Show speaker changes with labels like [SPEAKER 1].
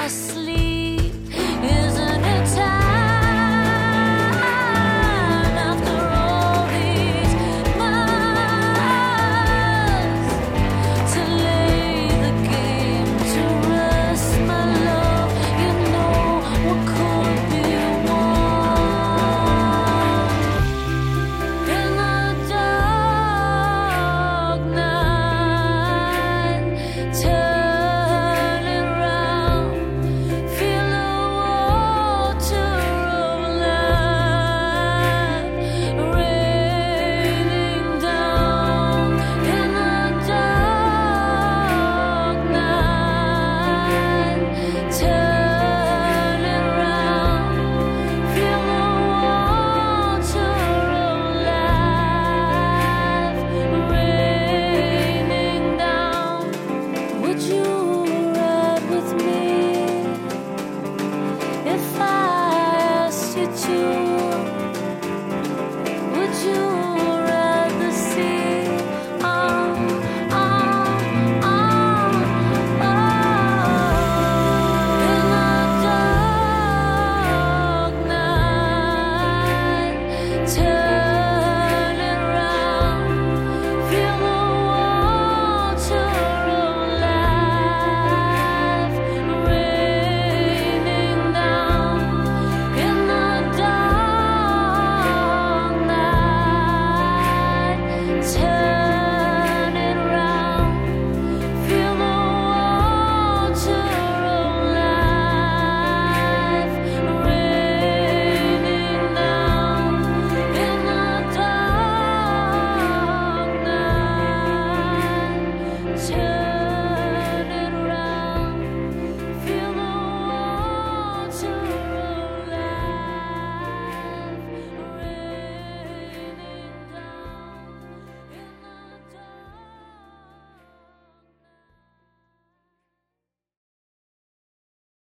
[SPEAKER 1] asleep. Isn't it time after all these months to lay the game to rest, my love? You know what could be won in the dark night. Turn it round, feel the water of life raining down in the dark night. Turn it round, feel the water of life raining down. Would you ride with me if I asked you to?